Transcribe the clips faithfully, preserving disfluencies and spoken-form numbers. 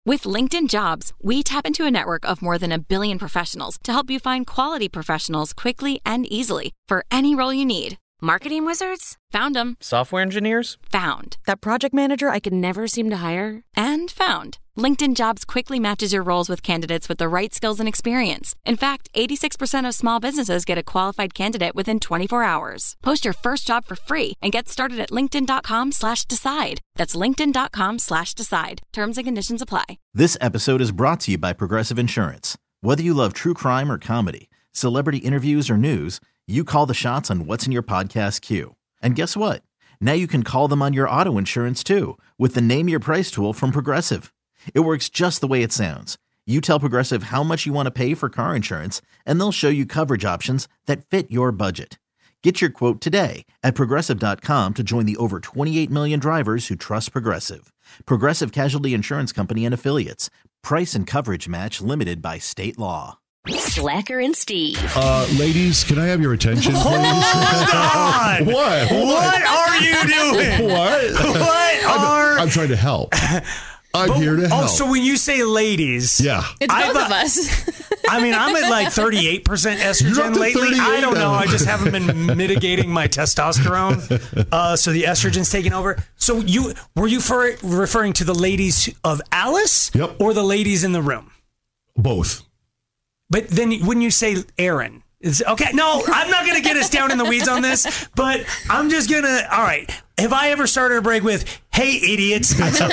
With LinkedIn Jobs, we tap into a network of more than a billion professionals to help you find quality professionals quickly and easily for any role you need. Marketing wizards? Found them. Software engineers? Found. That project manager I could never seem to hire? And found. LinkedIn Jobs quickly matches your roles with candidates with the right skills and experience. In fact, eighty-six percent of small businesses get a qualified candidate within twenty-four hours. Post your first job for free and get started at linkedin.com slash decide. That's linkedin.com slash decide. Terms and conditions apply. This episode is brought to you by Progressive Insurance. Whether you love true crime or comedy, celebrity interviews or news, you call the shots on what's in your podcast queue. And guess what? Now you can call them on your auto insurance too with the Name Your Price tool from Progressive. It works just the way it sounds. You tell Progressive how much you want to pay for car insurance, and they'll show you coverage options that fit your budget. Get your quote today at Progressive dot com to join the over twenty-eight million drivers who trust Progressive. Progressive Casualty Insurance Company and Affiliates. Price and coverage match limited by state law. Slacker and Steve. Uh, ladies, can I have your attention, please? Hold on! What? What are you doing? What? What are... I'm, I'm trying to help. I'm but, here to help. Oh, so when you say ladies... Yeah. It's I've, both of us. I mean, I'm at like thirty-eight percent estrogen lately. I don't know. I just haven't been mitigating my testosterone. Uh, so the estrogen's taking over. So you were you for, referring to the ladies of Alice? Yep. Or the ladies in the room? Both. But then wouldn't you say Aaron? It's, okay, no, I'm not going to get us down in the weeds on this, but I'm just going to, all right. Have I ever started a break with, hey, idiots?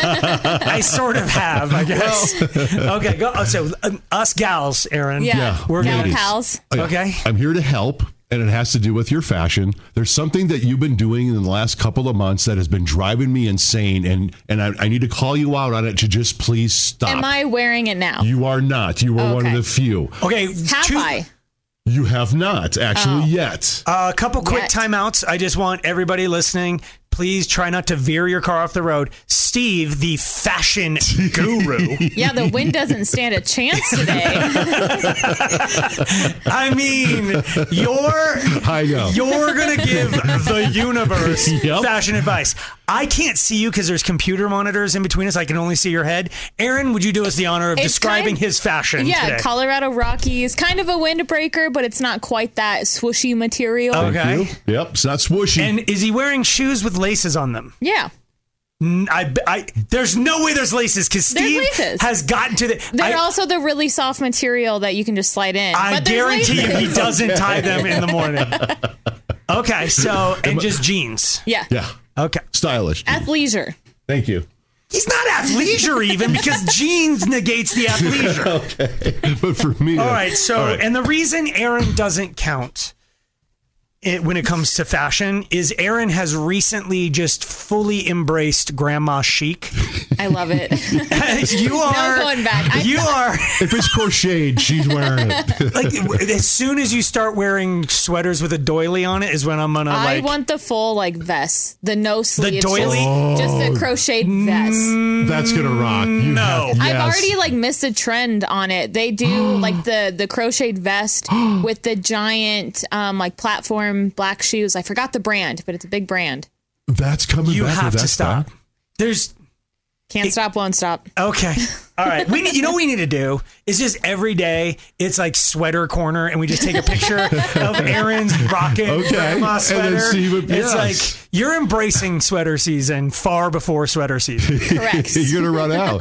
I sort of have, I guess. Well, okay, go. So um, us gals, Aaron. Yeah, yeah we're gal ladies. pals. Okay. I'm here to help, and it has to do with your fashion. There's something that you've been doing in the last couple of months that has been driving me insane, and, and I, I need to call you out on it to just please stop. Am I wearing it now? You are not. You are Okay. one of the few. Okay. Have two, I? You have not, actually, Oh. yet. Uh, a couple quick Yet. timeouts. I just want everybody listening, please try not to veer your car off the road. Steve, the fashion guru. Yeah, the wind doesn't stand a chance today. I mean, you're I know. you're gonna give the universe Yep. fashion advice. I can't see you because there's computer monitors in between us. I can only see your head. Aaron, would you do us the honor of It's describing kind- his fashion Yeah, today? Colorado Rockies, kind of a windbreaker, but it's not quite that swooshy material. Okay. Thank you. Yep, it's not swooshy. And is he wearing shoes with laces on them? Yeah. N- I, I, there's no way there's laces because There's Steve laces. has gotten to the. They're I, also the really soft material that you can just slide in. I but there's guarantee you he laces. doesn't tie them in the morning. Okay, so, and just jeans. Yeah. yeah, Okay. stylish. Athleisure. Thank you. He's not athleisure even because jeans negates the athleisure. Okay, but for me, All right, so, all right. and the reason Aaron doesn't count it, when it comes to fashion is Aaron has recently just fully embraced grandma chic. I love it. you are. No going back. I- You are. if it's crocheted, she's wearing it. Like, as soon as you start wearing sweaters with a doily on it is when I'm gonna I like. want the full like vest, the no sleeves, doily? just, just a crocheted vest. That's gonna rock. You No. have- I've yes. already like missed a trend on it. They do like the the crocheted vest with the giant um like platform black shoes. I forgot the brand, but it's a big brand. That's coming You back. have with to that stop. back? There's Can't stop, won't stop. okay. All right. We need, you know what we need to do is just every day it's like sweater corner and we just take a picture of Aaron's rocking Okay. grandma And sweater. then see what- It's yes. like you're embracing sweater season far before sweater season. Correct. You're gonna run out.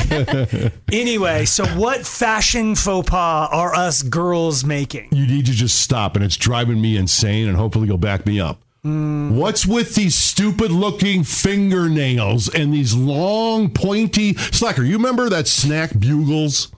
Anyway, so what fashion faux pas are us girls making? You need to just stop, and it's driving me insane. And hopefully, you'll back me up. Mm. What's with these stupid-looking fingernails and these long, pointy Slacker? You remember that snack Bugles?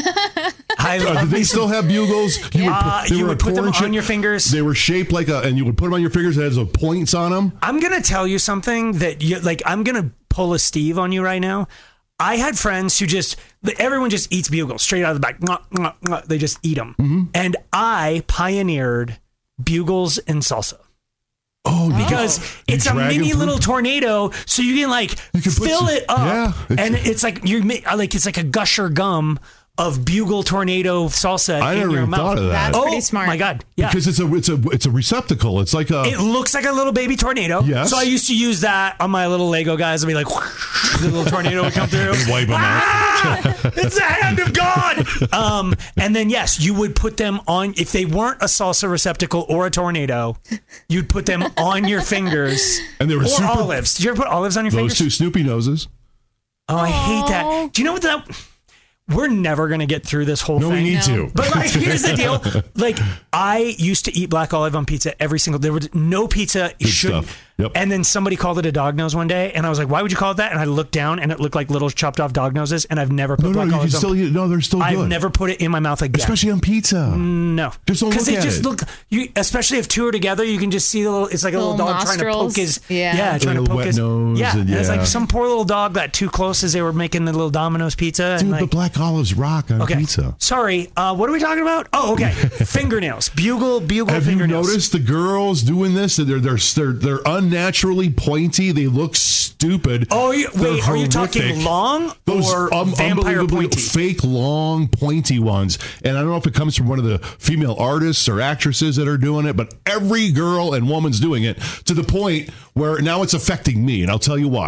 I Uh, love did they me still some- have Bugles? You Uh, they you were would a put them corn on chip. your fingers. They were shaped like a, and you would put them on your fingers. It has a points on them. I'm gonna tell you something that you like. I'm gonna pull a Steve on you right now. I had friends who just everyone just eats Bugles straight out of the bag. Mwah, mwah, mwah. They just eat them, Mm-hmm. and I pioneered Bugles and salsa. Oh, Because You it's a drag 'em mini through? little tornado, so you can like You can put fill some- it up, yeah, it's- and it's like you like it's like a gusher gum of Bugle Tornado salsa I in never your even mouth. thought of that. That's Oh pretty smart. my God! Yeah, Because it's a it's a it's a receptacle. It's like a. it looks like a little baby tornado. Yes. So I used to use that on my little Lego guys. I'd be like, the little tornado would come through. And wipe 'em out. Ah! It's the hand of God. Um, and then yes, you would put them on if they weren't a salsa receptacle or a tornado. You'd put them on your fingers. And they were or super- olives. Did you ever put olives on your Those fingers? two Snoopy noses. Oh, I hate that. Do you know what that? We're never gonna get through this whole No, thing. we need to. But like, here's the deal. Like, I used to eat black olive on pizza every single. There was no pizza Good shouldn't. stuff. Yep. And then somebody called it a dog nose one day, and I was like, "Why would you call it that?" And I looked down, and it looked like little chopped off dog noses. And I've never put No, no, black you can olives still on. eat. No, they're still good. I've never put it in my mouth again. Especially on pizza. No, Just don't because look they at just it. look. You, especially if two are together, you can just see the little. It's like a little, Little dog trying to poke nostrils. his. Yeah. yeah, trying Little to poke wet his nose Yeah, and and it's yeah. like some poor little dog got too close as they were making the little Domino's pizza. Dude, and like, but black olives rock on okay, pizza. sorry. Uh, what are we talking about? Oh, okay. Fingernails, bugle, bugle Have you fingernails. noticed the girls doing this? They're they're they're, they're unnaturally pointy. They look stupid. Oh, you, They're wait. Are you talking horrific. long Those or um, vampire unbelievably pointy? fake, long, pointy ones. And I don't know if it comes from one of the female artists or actresses that are doing it, but every girl and woman's doing it to the point where now it's affecting me. And I'll tell you why.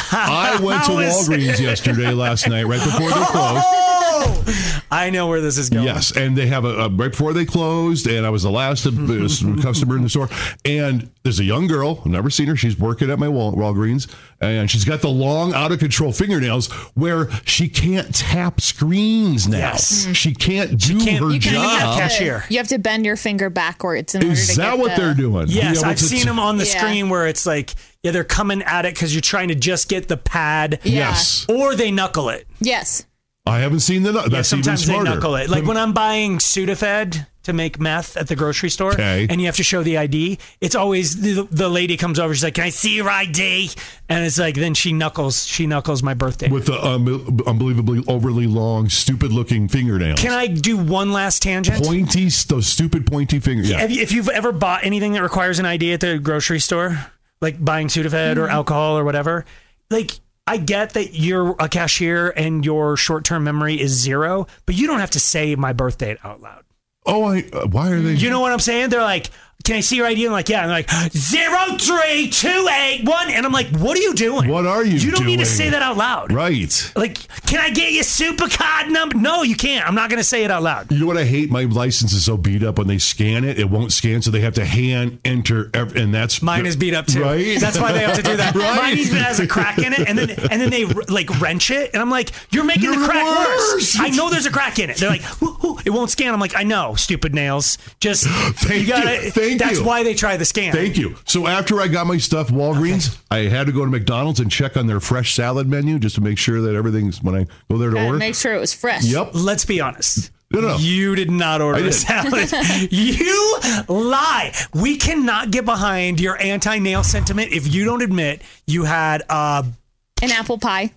I went to How is Walgreens it? yesterday, last night, right before they closed. Oh, I know where this is going. Yes, and they have a, a right before they closed, and I was the last uh, customer in the store. And there's a young girl, I've never seen her. She's working at my Wal- Walgreens, and she's got the long, out of control fingernails where she can't tap screens now. Yes. She can't do can't- her you can't even job. have cashier. You have to bend your finger backwards in order Is to that get what the, they're doing? Yes, Yeah, I've what's it- seen them on the Yeah. screen where it's like, yeah, they're coming at it because you're trying to just get the pad, Yeah. Yes, or they knuckle it. Yes. I haven't seen the. That's Yeah, sometimes even they smarter. knuckle it. Like when I'm buying Sudafed to make meth at the grocery store, Okay. and you have to show the I D. It's always the, the lady comes over. She's like, "Can I see your I D?" And it's like then she knuckles. She knuckles my birthday. with the um, unbelievably overly long, stupid-looking fingernails. Can I do one last tangent? Pointy, those stupid pointy fingers. Yeah. Have you, if you've ever bought anything that requires an I D at the grocery store, like buying Sudafed or alcohol or whatever, like I get that you're a cashier and your short-term memory is zero, but you don't have to say my birthday out loud. Oh, I, uh, why are they? You know what I'm saying? They're like, "Can I see your I D?" I'm like, "Yeah." And they're like, zero three two eight one, and I'm like, "What are you doing? What are you You don't need to doing? say that out loud, Right. Like, can I get your supercard number? No, you can't. I'm not going to say it out loud. You know what I hate? My license is so beat up when they scan it, it won't scan, so they have to hand enter, ev- and that's Mine is beat up too. Right? That's why they have to do that. Right? Mine even has a crack in it, and then and then they like wrench it, and I'm like, "You're making You're the crack worse. worse." I know there's a crack in it. They're like, "Ooh, ooh, "It won't scan." I'm like, "I know, stupid nails. Just Thank you gotta." you. Thank that's you. why they try the scan. Thank you. So after I got my stuff, Walgreens, I had to go to McDonald's and check on their fresh salad menu just to make sure that everything's when I go there to Gotta order. make sure it was fresh. Yep. Let's be honest. No, no. You did not order I a did. salad. You lie. We cannot get behind your anti-nail sentiment if you don't admit you had uh An apple pie.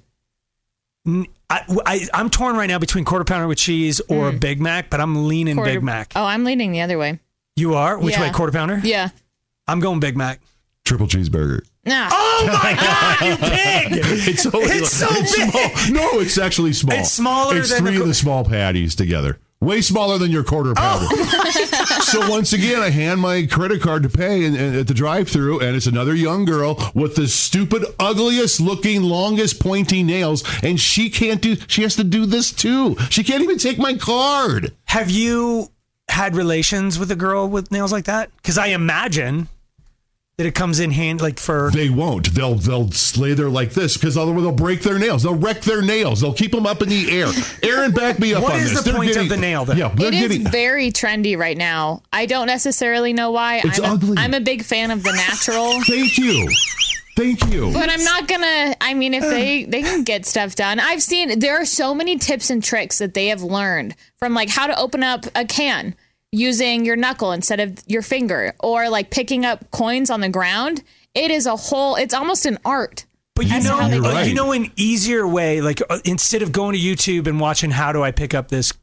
I, I, I'm torn right now between quarter pounder with cheese or a Big Mac, but I'm leaning Quarter- Big Mac. Oh, I'm leaning the other way. You are? Which Yeah. way? Quarter pounder? Yeah. I'm going Big Mac. Triple cheeseburger. Nah. Oh my God, you pig! It's, only It's so it's big. small. No, it's actually small. It's smaller It's than three the- of the small patties together. Way smaller than your quarter pounder. Oh. So once again, I hand my credit card to pay and, and at the drive-through, and it's another young girl with the stupid, ugliest looking, longest pointy nails, and she can't do. She has to do this too. She can't even take my card. Have you had relations with a girl with nails like that? Because I imagine that it comes in hand like for. They won't. They'll they'll lay there like this because otherwise they'll break their nails. They'll wreck their nails. They'll keep them up in the air. Aaron, back me up What on is this. the They're point of getting- the nail then? Yeah, they're It is getting. very trendy right now. I don't necessarily know why. It's I'm a, ugly. I'm a big fan of the natural. Thank you. Thank you. But I'm not gonna. I mean, if they they can get stuff done, I've seen there are so many tips and tricks that they have learned from like how to open up a can using your knuckle instead of your finger, or like picking up coins on the ground. It is a whole. It's almost an art. But you That's know, how they You're uh, right. you know, an easier way, like uh, instead of going to YouTube and watching how do I pick up this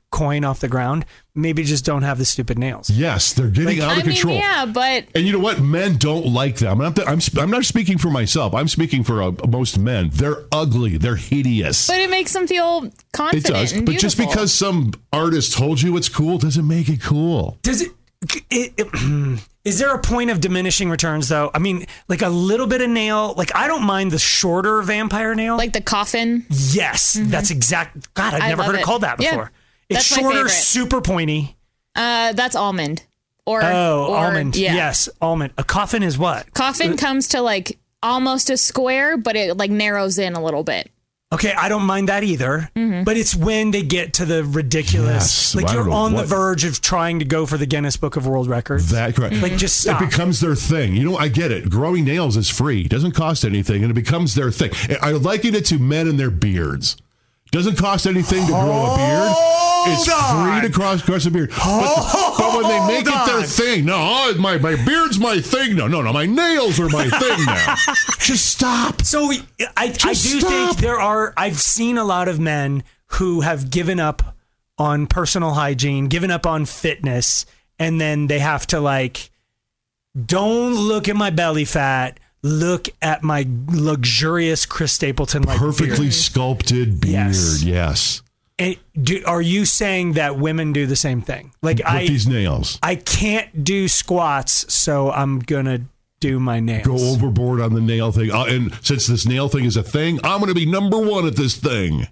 coin off the ground, maybe just don't have the stupid nails. Yes, they're getting out I of control. mean, yeah, but And you know what? Men don't like them. I'm, I'm, I'm not speaking for myself. I'm speaking for uh, most men. They're ugly. They're hideous. but it makes them feel It confident does. and But just beautiful. because some artist told you it's cool doesn't make it cool. Does it, it, it is there a point of diminishing returns though? I mean, like a little bit of nail, like I don't mind the shorter vampire nail. like the coffin. yes, that's exact. God, I've I never love heard it it. called that Yeah, before. It's that's my shorter, favorite. super pointy. Uh, that's almond. Or Oh, or, almond. Yeah. Yes, almond. A coffin is what? Coffin comes to like almost a square, but it like narrows in a little bit. Okay, I don't mind that either. Mm-hmm. But it's when they get to the ridiculous. Yes, like I don't you're know on what- the verge of trying to go for the Guinness Book of World Records. That correct. Like just stop. It becomes their thing. You know, I get it. Growing nails is free. It doesn't cost anything, and it becomes their thing. I liken it to men and their beards. Doesn't cost anything to grow a beard. It's on. free to cross, cross a beard. But, but when they make Hold it their on. thing, no, oh, my, my beard's my thing. No, no, no, my nails are my thing now. Just stop. So I, I do stop. think there are. I've seen a lot of men who have given up on personal hygiene, given up on fitness, and then they have to like, don't look at my belly fat. Look at my luxurious Chris Stapleton like Perfectly beard. sculpted beard. Yes. Yes. And do, are you saying that women do the same thing? Like With I, these nails. I can't do squats, so I'm gonna do my nails. Go overboard on the nail thing. Uh, and since this nail thing is a thing, I'm going to be number one at this thing.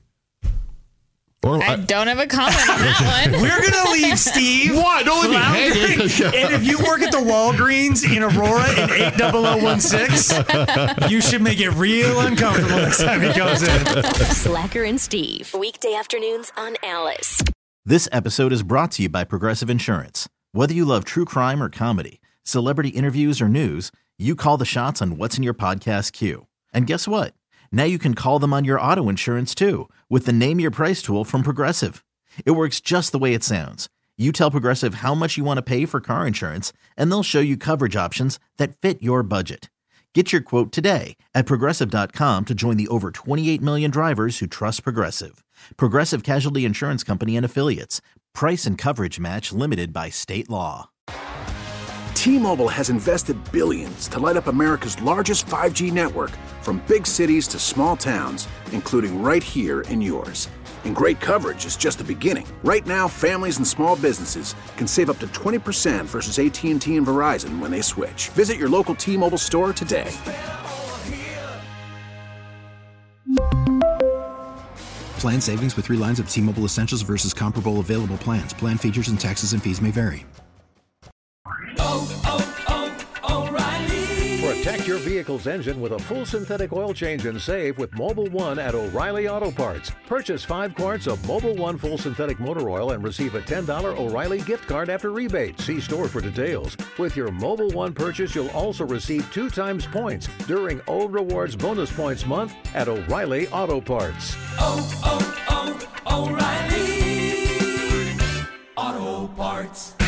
Or I I- don't have a comment on that one. We're gonna leave Steve. What? Don't leave me floundering. hanging. And if you work at the Walgreens in Aurora in eight thousand one six, you should make it real uncomfortable next time he goes in. Slacker and Steve. Weekday afternoons on Alice. This episode is brought to you by Progressive Insurance. Whether you love true crime or comedy, celebrity interviews or news, you call the shots on what's in your podcast queue. And guess what? Now you can call them on your auto insurance too with the Name Your Price tool from Progressive. It works just the way it sounds. You tell Progressive how much you want to pay for car insurance, and they'll show you coverage options that fit your budget. Get your quote today at Progressive dot com to join the over twenty-eight million drivers who trust Progressive. Progressive Casualty Insurance Company and Affiliates. Price and coverage match limited by state law. T-Mobile has invested billions to light up America's largest five G network, from big cities to small towns, including right here in yours. And great coverage is just the beginning. Right now, families and small businesses can save up to twenty percent versus A T and T and Verizon when they switch. Visit your local T-Mobile store today. Plan savings with three lines of T-Mobile Essentials versus comparable available plans. Plan features and taxes and fees may vary. Protect your vehicle's engine with a full synthetic oil change and save with Mobil one at O'Reilly Auto Parts. Purchase five quarts of Mobil one full synthetic motor oil and receive a ten dollars O'Reilly gift card after rebate. See store for details. With your Mobil one purchase, you'll also receive two times points during O Rewards Bonus Points Month at O'Reilly Auto Parts. Oh, oh, oh, O'Reilly Auto Parts.